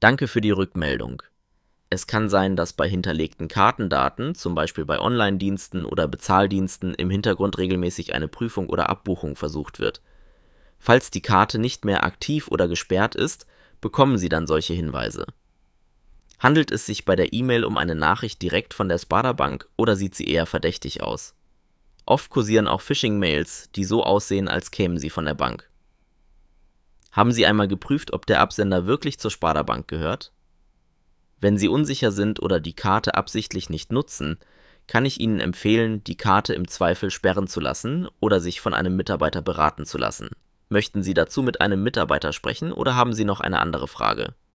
Danke für die Rückmeldung. Es kann sein, dass bei hinterlegten Kartendaten, zum Beispiel bei Online-Diensten oder Bezahldiensten, im Hintergrund regelmäßig eine Prüfung oder Abbuchung versucht wird. Falls die Karte nicht mehr aktiv oder gesperrt ist, bekommen Sie dann solche Hinweise. Handelt es sich bei der E-Mail um eine Nachricht direkt von der Sparda-Bank oder sieht sie eher verdächtig aus? Oft kursieren auch Phishing-Mails, die so aussehen, als kämen sie von der Bank. Haben Sie einmal geprüft, ob der Absender wirklich zur Sparda-Bank gehört? Wenn Sie unsicher sind oder die Karte absichtlich nicht nutzen, kann ich Ihnen empfehlen, die Karte im Zweifel sperren zu lassen oder sich von einem Mitarbeiter beraten zu lassen. Möchten Sie dazu mit einem Mitarbeiter sprechen oder haben Sie noch eine andere Frage?